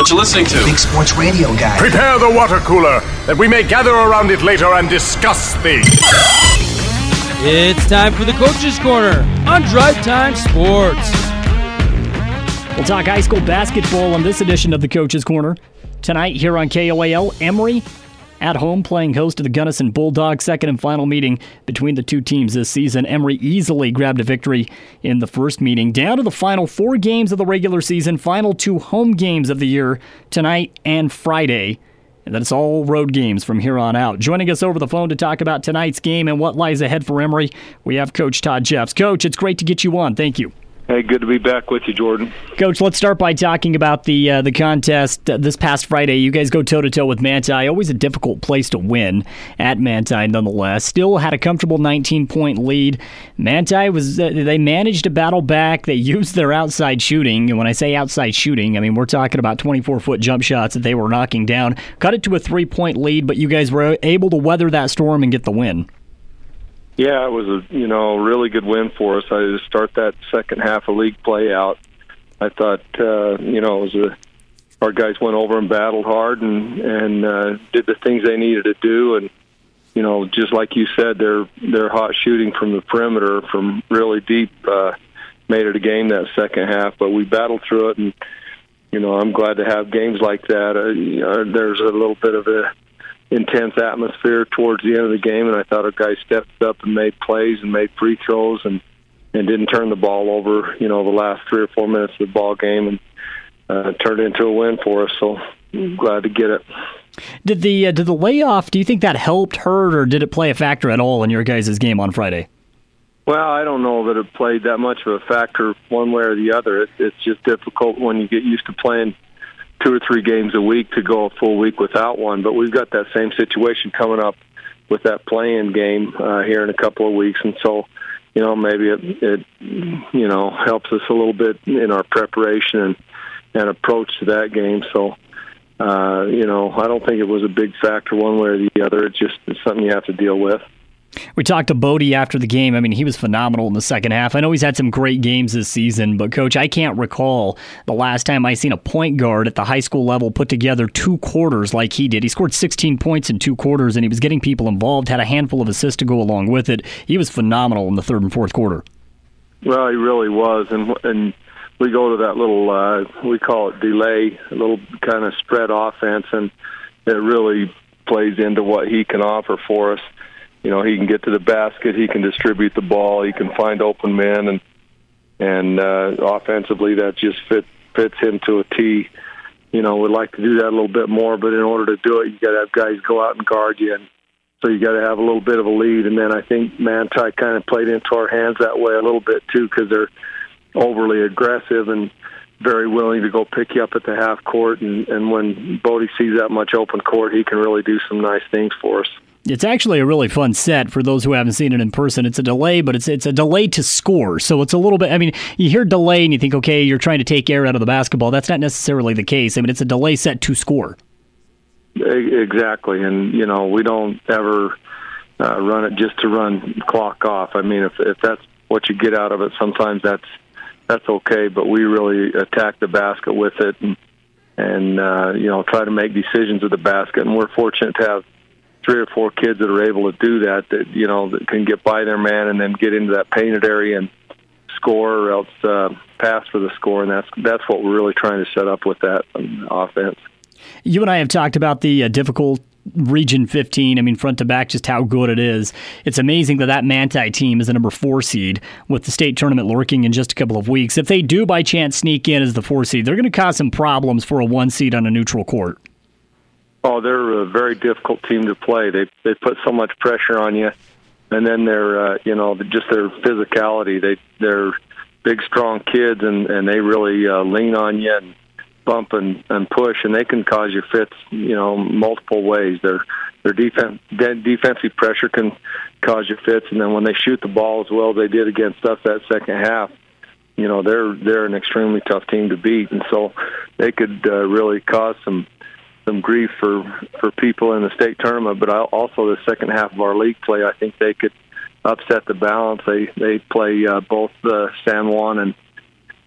what you're listening to. Big Sports Radio Guy. Prepare the water cooler, that we may gather around it later and discuss things. It's time for the Coach's Corner on Drive Time Sports. We'll talk high school basketball on this edition of the Coach's Corner. Tonight here on KOAL, Emory at home playing host to the Gunnison Bulldogs. Second and final meeting between the two teams this season. Emory easily grabbed a victory in the first meeting. Down to the final 4 games of the regular season, final 2 home games of the year, tonight and Friday. And that's all road games from here on out. Joining us over the phone to talk about tonight's game and what lies ahead for Emory, we have Coach Todd Jeffs. Coach, it's great to get you on. Thank you. Hey, good to be back with you, Jordan. Coach, let's start by talking about the contest this past Friday. You guys go toe-to-toe with Manti. Always a difficult place to win at Manti, nonetheless. Still had a comfortable 19-point lead. Manti they managed to battle back. They used their outside shooting. And when I say outside shooting, I mean we're talking about 24-foot jump shots that they were knocking down. Cut it to a 3-point lead, but you guys were able to weather that storm and get the win. Yeah, it was a really good win for us. To start that second half of league play out, I thought our guys went over and battled hard and did the things they needed to do, and just like you said, their hot shooting from the perimeter from really deep made it a game that second half. But we battled through it, and I'm glad to have games like that. There's a little bit of a intense atmosphere towards the end of the game, and I thought our guys stepped up and made plays and made free throws and didn't turn the ball over, the last 3 or 4 minutes of the ball game, and turned it into a win for us. So I'm glad to get it. Did the layoff, do you think that helped, hurt, or did it play a factor at all in your guys' game on Friday? Well, I don't know that it played that much of a factor one way or the other. It's just difficult when you get used to playing 2 or 3 games a week to go a full week without one. But we've got that same situation coming up with that play-in game here in a couple of weeks. And so, maybe it helps us a little bit in our preparation and approach to that game. So, I don't think it was a big factor one way or the other. It's something you have to deal with. We talked to Bodie after the game. I mean, he was phenomenal in the second half. I know he's had some great games this season, but, Coach, I can't recall the last time I seen a point guard at the high school level put together 2 quarters like he did. He scored 16 points in 2 quarters, and he was getting people involved, had a handful of assists to go along with it. He was phenomenal in the third and fourth quarter. Well, he really was, and we go to that little, we call it delay, a little kind of spread offense, and it really plays into what he can offer for us. He can get to the basket, he can distribute the ball, he can find open men, and offensively that just fits him to a T. We'd like to do that a little bit more, but in order to do it, you got to have guys go out and guard you, and so you got to have a little bit of a lead. And then I think Manti kind of played into our hands that way a little bit too, because they're overly aggressive and very willing to go pick you up at the half court. And when Bodie sees that much open court, he can really do some nice things for us. It's actually a really fun set for those who haven't seen it in person. It's a delay, but it's a delay to score. So it's a little bit, I mean, you hear delay and you think, okay, you're trying to take air out of the basketball. That's not necessarily the case. I mean, it's a delay set to score. Exactly. And, we don't ever run it just to run clock off. I mean, if that's what you get out of it, sometimes that's okay, but we really attack the basket with it and try to make decisions at the basket. And we're fortunate to have 3 or 4 kids that are able to do that that can get by their man and then get into that painted area and score, or else pass for the score. And that's what we're really trying to set up with that offense. You and I have talked about the difficult Region 15, I mean, front to back, just how good it is. It's amazing that Manti team is the number 4 seed with the state tournament lurking in just a couple of weeks. If they do by chance sneak in as the 4 seed, they're going to cause some problems for a 1 seed on a neutral court. Oh, they're a very difficult team to play. They put so much pressure on you, and then they're just their physicality. They're big, strong kids, and they really lean on you and bump and push, and they can cause you fits, multiple ways. Their defensive pressure can cause you fits, and then when they shoot the ball as well as they did against us that second half, they're an extremely tough team to beat, and so they could really cause some grief for people in the state tournament, but also the second half of our league play, I think they could upset the balance. They play both San Juan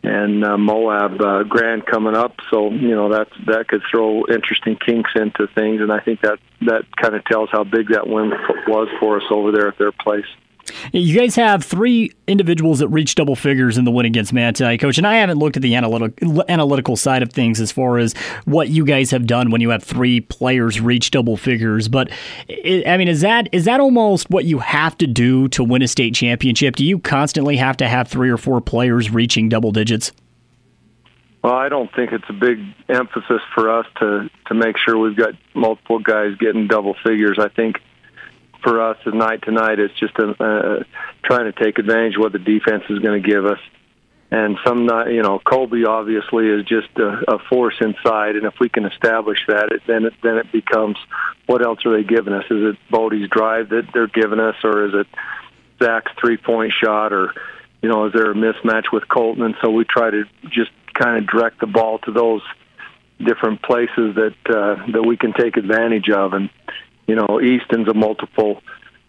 Moab Grand coming up. So, that could throw interesting kinks into things, and I think that kind of tells how big that win was for us over there at their place. You guys have 3 individuals that reached double figures in the win against Manti, Coach, and I haven't looked at the analytical side of things as far as what you guys have done when you have 3 players reach double figures. But is that almost what you have to do to win a state championship? Do you constantly have to have 3 or 4 players reaching double digits? Well, I don't think it's a big emphasis for us to make sure we've got multiple guys getting double figures. I think for us, night to night, it's just trying to take advantage of what the defense is going to give us. And Colby obviously is just a force inside, and if we can establish that, then it becomes, what else are they giving us? Is it Bodie's drive that they're giving us, or is it Zach's 3-point shot, or is there a mismatch with Colton? And so we try to just kind of direct the ball to those different places that we can take advantage of. And Easton's a multiple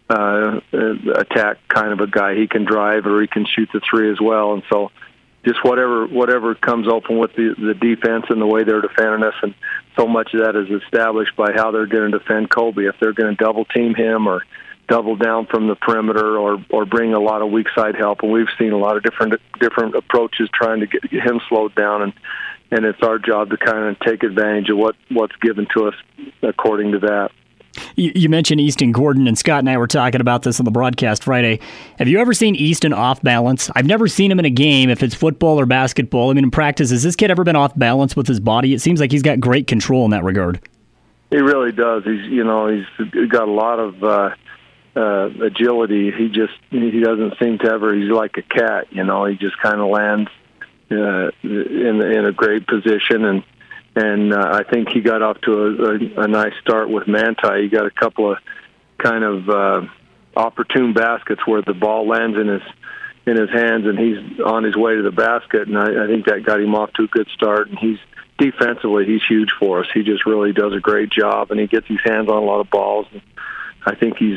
attack kind of a guy. He can drive or he can shoot the 3 as well. And so just whatever comes open with the defense and the way they're defending us, and so much of that is established by how they're going to defend Colby. If they're going to double team him or double down from the perimeter or bring a lot of weak side help, and we've seen a lot of different approaches trying to get him slowed down, and it's our job to kind of take advantage of what's given to us according to that. You mentioned Easton Gordon, and Scott and I were talking about this on the broadcast Friday. Have you ever seen Easton off balance? I've never seen him in a game, if it's football or basketball. I mean, in practice, has this kid ever been off balance with his body? It seems like he's got great control in that regard. He really does. He's got a lot of agility. He doesn't seem to ever. He's like a cat. He just kind of lands in a great position, and I think he got off to a nice start with Manti. He got a couple of kind of opportune baskets where the ball lands in his hands, and he's on his way to the basket. And I think that got him off to a good start. And defensively, he's huge for us. He just really does a great job, and he gets his hands on a lot of balls. And I think he's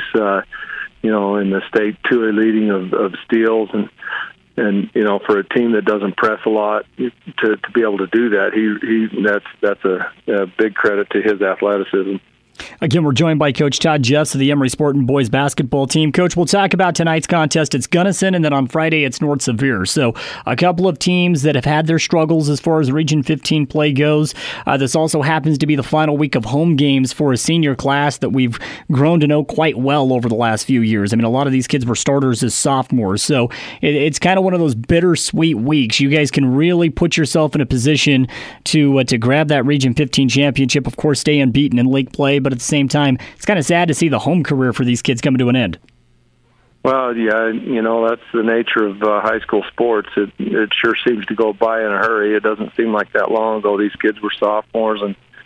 in the state 2A leading of steals, and for a team that doesn't press a lot, to be able to do that, that's a big credit to his athleticism. Again, we're joined by Coach Todd Jeffs of the Emory Sporting Boys basketball team. Coach, we'll talk about tonight's contest. It's Gunnison, and then on Friday it's North Sevier. So a couple of teams that have had their struggles as far as Region 15 play goes. This also happens to be the final week of home games for a senior class that we've grown to know quite well over the last few years. I mean, a lot of these kids were starters as sophomores, so it's kind of one of those bittersweet weeks. You guys can really put yourself in a position to grab that Region 15 championship, of course, stay unbeaten in league play, but at the same time, it's kind of sad to see the home career for these kids coming to an end. Well, yeah, that's the nature of high school sports. It sure seems to go by in a hurry. It doesn't seem like that long ago these kids were sophomores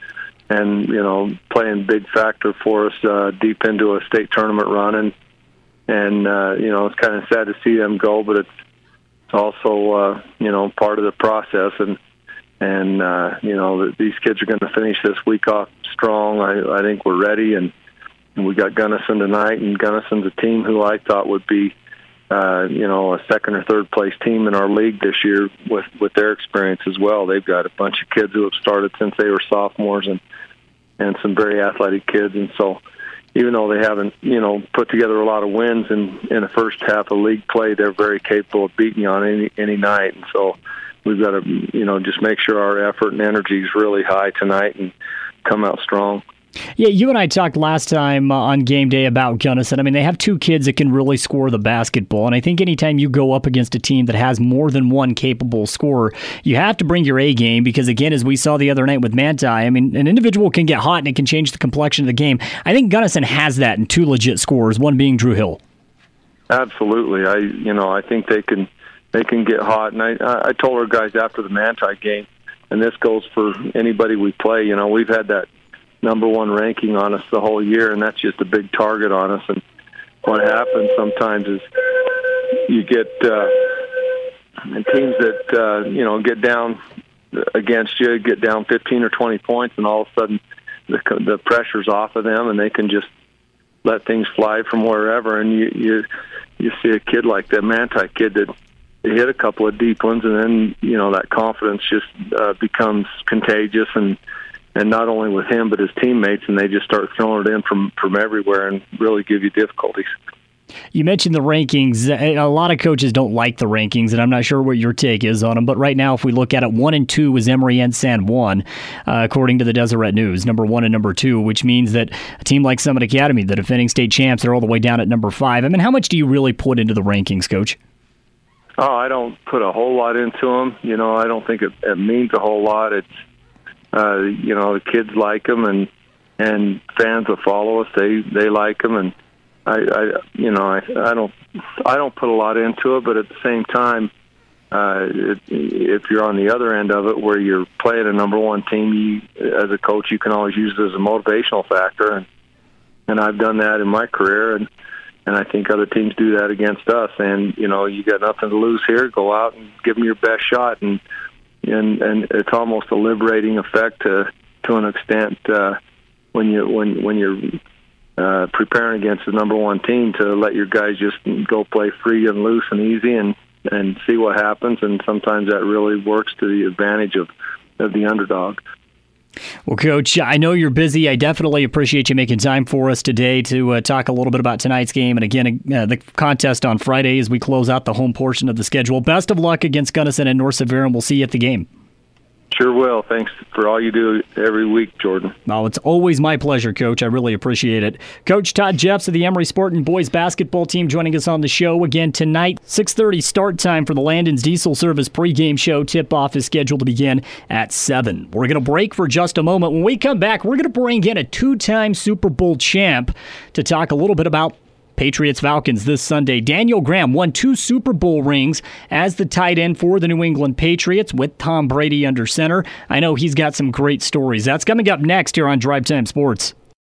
and playing big factor for us deep into a state tournament run. And it's kind of sad to see them go, but it's also, part of the process. And these kids are going to finish this week off strong. I think we're ready, and we got Gunnison tonight, and Gunnison's a team who I thought would be, a second or third place team in our league this year with their experience as well. They've got a bunch of kids who have started since they were sophomores and some very athletic kids, and so even though they haven't, put together a lot of wins in the first half of league play, they're very capable of beating you on any night, and so we've got to, just make sure our effort and energy is really high tonight and come out strong. Yeah, you and I talked last time on game day about Gunnison. I mean, they have 2 kids that can really score the basketball, and I think anytime you go up against a team that has more than one capable scorer, you have to bring your A game because, again, as we saw the other night with Manti, I mean, an individual can get hot and it can change the complexion of the game. I think Gunnison has that in 2 legit scorers, one being Drew Hill. Absolutely. I think they can get hot, and I told our guys after the Manti game, and this goes for anybody we play, we've had that number 1 ranking on us the whole year, and that's just a big target on us. And what happens sometimes is you get teams that get down against you, get down 15 or 20 points, and all of a sudden the pressure's off of them, and they can just let things fly from wherever. And you see a kid like the Manti kid that hit a couple of deep ones, and then that confidence just becomes contagious, and not only with him but his teammates, and they just start throwing it in from everywhere and really give you difficulties. You mentioned the rankings. A lot of coaches don't like the rankings, and I'm not sure what your take is on them. But right now, if we look at it, 1 and 2 was Emory and San Juan, according to the Deseret News, number 1 and number 2, which means that a team like Summit Academy, the defending state champs, are all the way down at number 5. I mean, how much do you really put into the rankings, Coach? Oh, I don't put a whole lot into them. I don't think it means a whole lot. It's the kids like them, and fans that follow us, they like them, and I don't put a lot into it, but at the same time, if you're on the other end of it, where you're playing a number 1 team, as a coach, you can always use it as a motivational factor, and I've done that in my career, and I think other teams do that against us. And you got nothing to lose here. Go out and give them your best shot, and it's almost a liberating effect to an extent when you're preparing against the number 1 team, to let your guys just go play free and loose and easy and see what happens. And sometimes that really works to the advantage of the underdog. Well, Coach, I know you're busy. I definitely appreciate you making time for us today to talk a little bit about tonight's game. And again, the contest on Friday as we close out the home portion of the schedule. Best of luck against Gunnison and North Severe, and we'll see you at the game. Sure will. Thanks for all you do every week, Jordan. Well, it's always my pleasure, Coach. I really appreciate it. Coach Todd Jeffs of the Emory Spartan boys basketball team joining us on the show again tonight. 6:30 start time for the Landon's Diesel Service pregame show. Tip-off is scheduled to begin at 7. We're going to break for just a moment. When we come back, we're going to bring in a 2-time Super Bowl champ to talk a little bit about Patriots-Falcons this Sunday. Daniel Graham won 2 Super Bowl rings as the tight end for the New England Patriots with Tom Brady under center. I know he's got some great stories. That's coming up next here on Drive Time Sports.